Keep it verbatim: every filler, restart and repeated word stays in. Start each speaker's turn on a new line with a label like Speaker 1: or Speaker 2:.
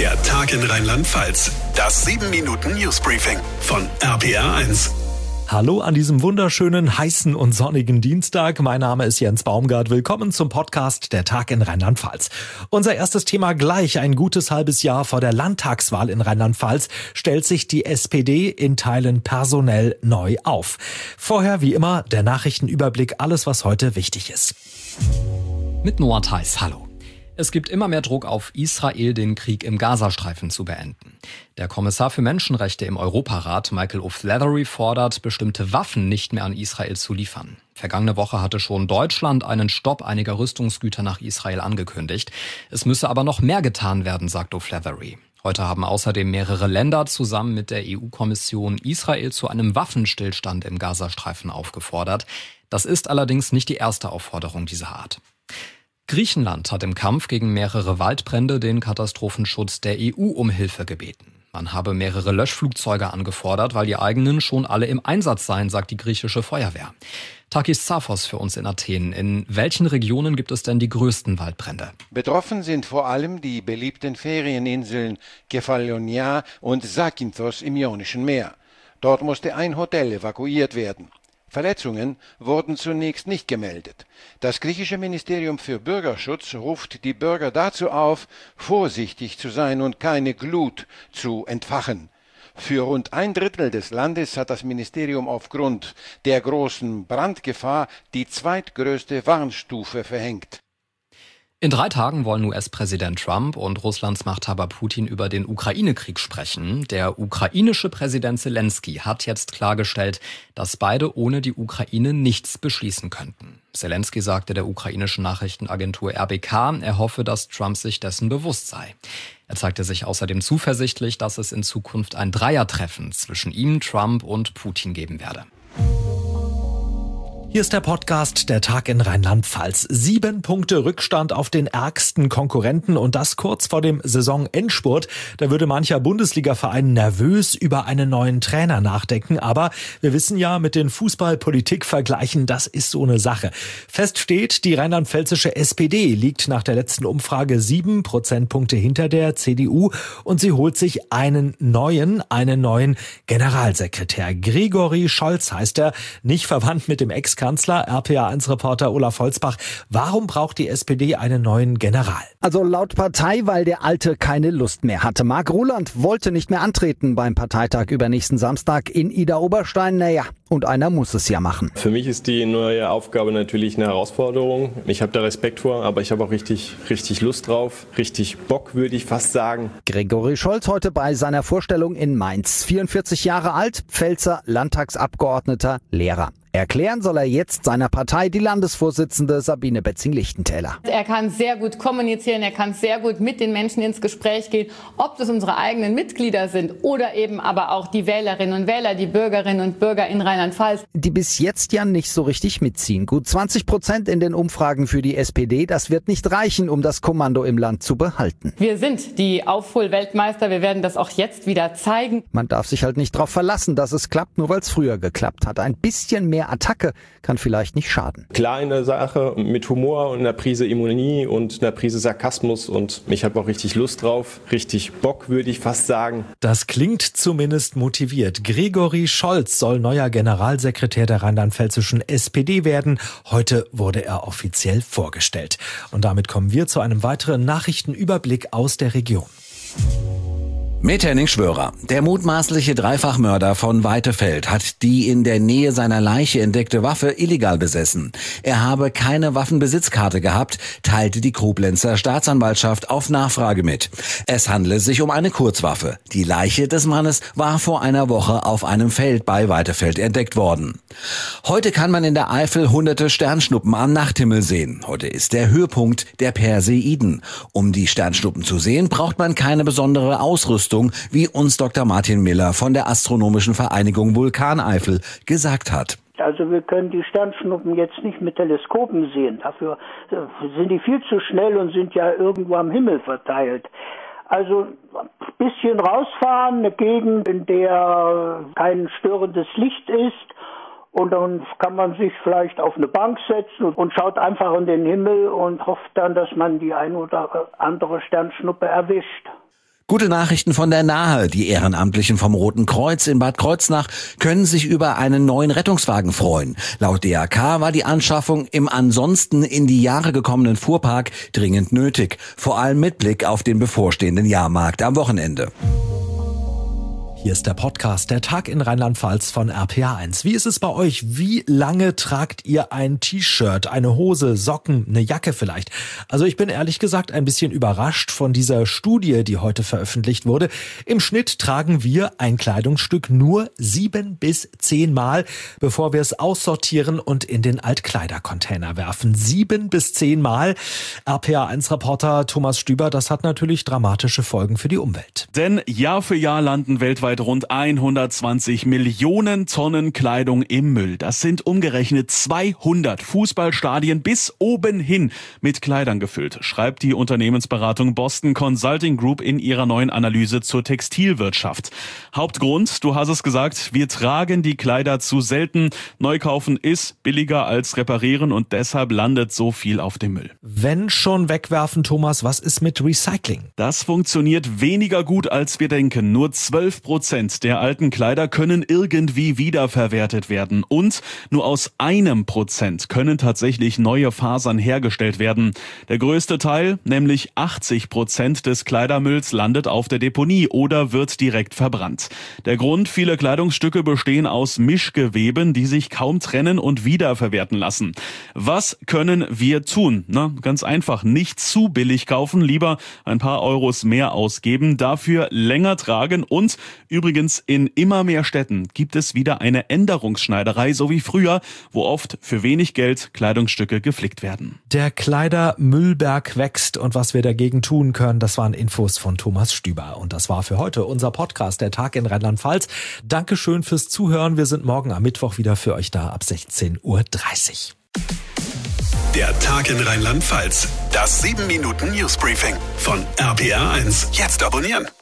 Speaker 1: Der Tag in Rheinland-Pfalz. Das sieben Minuten Newsbriefing von R P R eins.
Speaker 2: Hallo an diesem wunderschönen, heißen und sonnigen Dienstag. Mein Name ist Jens Baumgart. Willkommen zum Podcast Der Tag in Rheinland-Pfalz. Unser erstes Thema gleich. Ein gutes halbes Jahr vor der Landtagswahl in Rheinland-Pfalz stellt sich die S P D in Teilen personell neu auf. Vorher wie immer der Nachrichtenüberblick, alles was heute wichtig ist.
Speaker 3: Mit Noah Theis, hallo. Es gibt immer mehr Druck auf Israel, den Krieg im Gazastreifen zu beenden. Der Kommissar für Menschenrechte im Europarat, Michael O'Flaherty, fordert, bestimmte Waffen nicht mehr an Israel zu liefern. Vergangene Woche hatte schon Deutschland einen Stopp einiger Rüstungsgüter nach Israel angekündigt. Es müsse aber noch mehr getan werden, sagt O'Flaherty. Heute haben außerdem mehrere Länder zusammen mit der E U-Kommission Israel zu einem Waffenstillstand im Gazastreifen aufgefordert. Das ist allerdings nicht die erste Aufforderung dieser Art. Griechenland hat im Kampf gegen mehrere Waldbrände den Katastrophenschutz der E U um Hilfe gebeten. Man habe mehrere Löschflugzeuge angefordert, weil die eigenen schon alle im Einsatz seien, sagt die griechische Feuerwehr. Takis Zaphos für uns in Athen. In welchen Regionen gibt es denn die größten Waldbrände?
Speaker 4: Betroffen sind vor allem die beliebten Ferieninseln Kefalonia und Zakynthos im Ionischen Meer. Dort musste ein Hotel evakuiert werden. Verletzungen wurden zunächst nicht gemeldet. Das griechische Ministerium für Bürgerschutz ruft die Bürger dazu auf, vorsichtig zu sein und keine Glut zu entfachen. Für rund ein Drittel des Landes hat das Ministerium aufgrund der großen Brandgefahr die zweitgrößte Warnstufe verhängt.
Speaker 3: In drei Tagen wollen U S-Präsident Trump und Russlands Machthaber Putin über den Ukraine-Krieg sprechen. Der ukrainische Präsident Zelensky hat jetzt klargestellt, dass beide ohne die Ukraine nichts beschließen könnten. Zelensky sagte der ukrainischen Nachrichtenagentur R B K, er hoffe, dass Trump sich dessen bewusst sei. Er zeigte sich außerdem zuversichtlich, dass es in Zukunft ein Dreiertreffen zwischen ihm, Trump und Putin geben werde.
Speaker 2: Hier ist der Podcast Der Tag in Rheinland-Pfalz. Sieben Punkte Rückstand auf den ärgsten Konkurrenten und das kurz vor dem Saisonendspurt. Da würde mancher Bundesliga-Verein nervös über einen neuen Trainer nachdenken. Aber wir wissen ja, mit den Fußball-Politik-Vergleichen, das ist so eine Sache. Fest steht, die rheinland-pfälzische S P D liegt nach der letzten Umfrage sieben Prozentpunkte hinter der C D U und sie holt sich einen neuen, einen neuen Generalsekretär. Gregory Scholz heißt er, nicht verwandt mit dem Ex Kanzler, R P R eins Reporter Olaf Holzbach. Warum braucht die S P D einen neuen General?
Speaker 5: Also laut Partei, weil der Alte keine Lust mehr hatte. Marc Roland wollte nicht mehr antreten beim Parteitag übernächsten Samstag in Idar-Oberstein. Naja, und einer muss es ja machen.
Speaker 6: Für mich ist die neue Aufgabe natürlich eine Herausforderung. Ich habe da Respekt vor, aber ich habe auch richtig, richtig Lust drauf. Richtig Bock, würde ich fast sagen.
Speaker 5: Gregory Scholz heute bei seiner Vorstellung in Mainz. vierundvierzig Jahre alt, Pfälzer, Landtagsabgeordneter, Lehrer. Erklären soll er jetzt seiner Partei die Landesvorsitzende Sabine Betzing-Lichtentäler.
Speaker 7: Er kann sehr gut kommunizieren, er kann sehr gut mit den Menschen ins Gespräch gehen, ob das unsere eigenen Mitglieder sind oder eben aber auch die Wählerinnen und Wähler, die Bürgerinnen und Bürger in Rheinland-Pfalz.
Speaker 5: Die bis jetzt ja nicht so richtig mitziehen. Gut zwanzig Prozent in den Umfragen für die S P D, das wird nicht reichen, um das Kommando im Land zu behalten.
Speaker 7: Wir sind die Aufholweltmeister, wir werden das auch jetzt wieder zeigen.
Speaker 5: Man darf sich halt nicht darauf verlassen, dass es klappt, nur weil es früher geklappt hat. Ein bisschen mehr Attacke kann vielleicht nicht schaden.
Speaker 6: Kleine Sache mit Humor und einer Prise Ironie und einer Prise Sarkasmus und ich habe auch richtig Lust drauf, richtig Bock, würde ich fast sagen.
Speaker 2: Das klingt zumindest motiviert. Gregory Scholz soll neuer Generalsekretär der rheinland-pfälzischen S P D werden. Heute wurde er offiziell vorgestellt. Und damit kommen wir zu einem weiteren Nachrichtenüberblick aus der Region.
Speaker 8: Mit Henning Schwörer. Der mutmaßliche Dreifachmörder von Weitefeld hat die in der Nähe seiner Leiche entdeckte Waffe illegal besessen. Er habe keine Waffenbesitzkarte gehabt, teilte die Koblenzer Staatsanwaltschaft auf Nachfrage mit. Es handele sich um eine Kurzwaffe. Die Leiche des Mannes war vor einer Woche auf einem Feld bei Weitefeld entdeckt worden. Heute kann man in der Eifel hunderte Sternschnuppen am Nachthimmel sehen. Heute ist der Höhepunkt der Perseiden. Um die Sternschnuppen zu sehen, braucht man keine besondere Ausrüstung, wie uns Doktor Martin Miller von der Astronomischen Vereinigung Vulkaneifel gesagt hat.
Speaker 9: Also wir können die Sternschnuppen jetzt nicht mit Teleskopen sehen. Dafür sind die viel zu schnell und sind ja irgendwo am Himmel verteilt. Also ein bisschen rausfahren, eine Gegend, in der kein störendes Licht ist. Und dann kann man sich vielleicht auf eine Bank setzen und schaut einfach in den Himmel und hofft dann, dass man die ein oder andere Sternschnuppe erwischt.
Speaker 8: Gute Nachrichten von der Nahe. Die Ehrenamtlichen vom Roten Kreuz in Bad Kreuznach können sich über einen neuen Rettungswagen freuen. Laut D R K war die Anschaffung im ansonsten in die Jahre gekommenen Fuhrpark dringend nötig. Vor allem mit Blick auf den bevorstehenden Jahrmarkt am Wochenende.
Speaker 2: Hier ist der Podcast Der Tag in Rheinland-Pfalz von R P A eins. Wie ist es bei euch? Wie lange tragt ihr ein T-Shirt, eine Hose, Socken, eine Jacke vielleicht? Also ich bin ehrlich gesagt ein bisschen überrascht von dieser Studie, die heute veröffentlicht wurde. Im Schnitt tragen wir ein Kleidungsstück nur sieben bis zehn Mal, bevor wir es aussortieren und in den Altkleidercontainer werfen. Sieben bis zehn Mal. R P A eins Reporter Thomas Stüber, das hat natürlich dramatische Folgen für die Umwelt.
Speaker 10: Denn Jahr für Jahr landen weltweit rund hundertzwanzig Millionen Tonnen Kleidung im Müll. Das sind umgerechnet zweihundert Fußballstadien bis oben hin mit Kleidern gefüllt, schreibt die Unternehmensberatung Boston Consulting Group in ihrer neuen Analyse zur Textilwirtschaft. Hauptgrund, du hast es gesagt, wir tragen die Kleider zu selten. Neukaufen ist billiger als reparieren und deshalb landet so viel auf dem Müll.
Speaker 2: Wenn schon wegwerfen, Thomas, was ist mit Recycling?
Speaker 10: Das funktioniert weniger gut, als wir denken. Nur zwölf Prozent der alten Kleider können irgendwie wiederverwertet werden und nur aus einem Prozent können tatsächlich neue Fasern hergestellt werden. Der größte Teil, nämlich achtzig Prozent des Kleidermülls, landet auf der Deponie oder wird direkt verbrannt. Der Grund, viele Kleidungsstücke bestehen aus Mischgeweben, die sich kaum trennen und wiederverwerten lassen. Was können wir tun? Na, ganz einfach, nicht zu billig kaufen, lieber ein paar Euros mehr ausgeben, dafür länger tragen und übrigens in immer mehr Städten gibt es wieder eine Änderungsschneiderei, so wie früher, wo oft für wenig Geld Kleidungsstücke geflickt werden.
Speaker 2: Der Kleidermüllberg wächst und was wir dagegen tun können, das waren Infos von Thomas Stüber. Und das war für heute unser Podcast, der Tag in Rheinland-Pfalz. Dankeschön fürs Zuhören. Wir sind morgen am Mittwoch wieder für euch da ab sechzehn Uhr dreißig.
Speaker 1: Der Tag in Rheinland-Pfalz. Das sieben Minuten Newsbriefing von R P A eins. Jetzt abonnieren.